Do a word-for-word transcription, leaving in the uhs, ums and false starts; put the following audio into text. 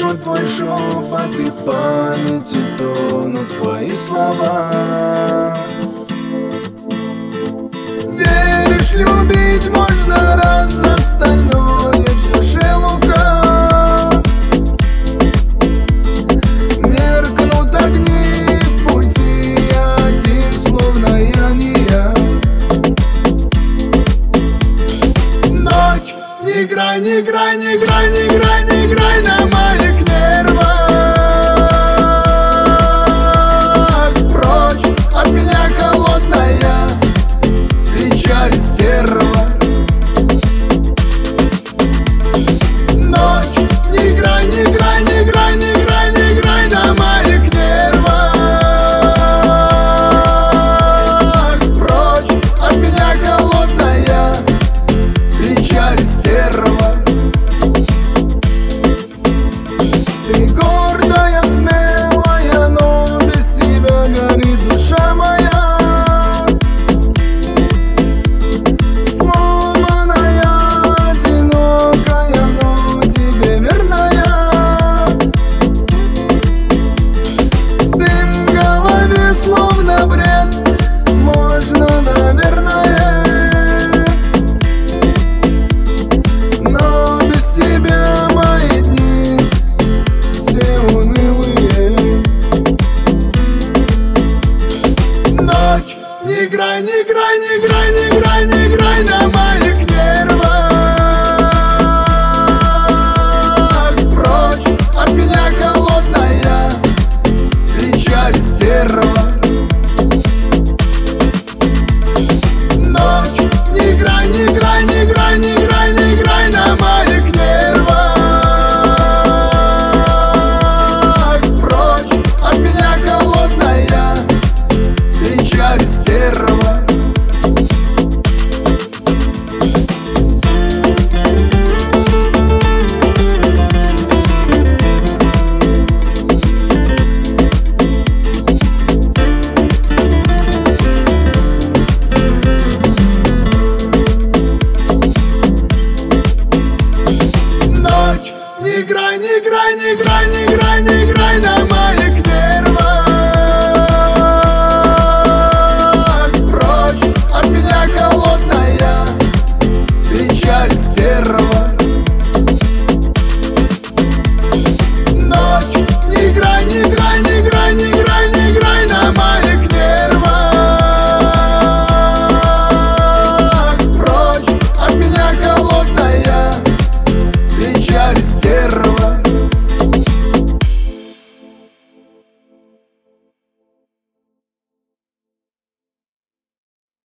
слышу твой шепот, и в памяти тонут твои слова. Веришь, любить можно раз, остальное все шелуха. Меркнут огни в пути, я один, словно я не я. Ночь, не играй, не играй, не играй, не играй, не играй на моих нервах. Прочь от меня, холодная печаль, стерва. Ночь, не играй, не играй, не играй, не играй, не играй на моих нервах. Прочь от меня, холодная печаль, стерва. Ты гордая, смелая, но без тебя горит душа моя. Сломанная, одинокая, но тебе верная. Дым в голове, словно бред, можно, наверное, но без тебя мои дни все унылые. Ночь, не играй, не играй, не играй, не играй, не играй на моих нервах. Прочь от меня, холодная печаль, стерва. Ночь, не играй, не играй, не играй, не играй, не играй на моих нервах. Прочь от меня, холодная печаль, стерва. Ночь, не играй, не играй, не играй, не играй, не играй на моих нервах. Прочь от меня, холодная печаль, стерва. Ночь, не играй, не играй.